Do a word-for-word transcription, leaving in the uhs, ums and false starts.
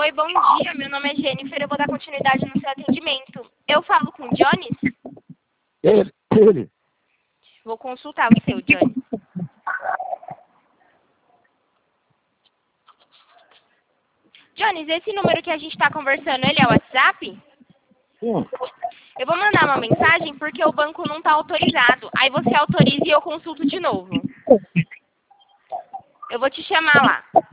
Oi, bom dia. Meu nome é Jennifer. Eu vou dar continuidade no seu atendimento. Eu falo com o Jones? Ele, ele. Vou consultar o seu, Jones. Jones, esse número que a gente está conversando, ele é o WhatsApp? Sim. Eu vou mandar uma mensagem porque o banco não está autorizado. Aí você autoriza e eu consulto de novo. Eu vou te chamar lá.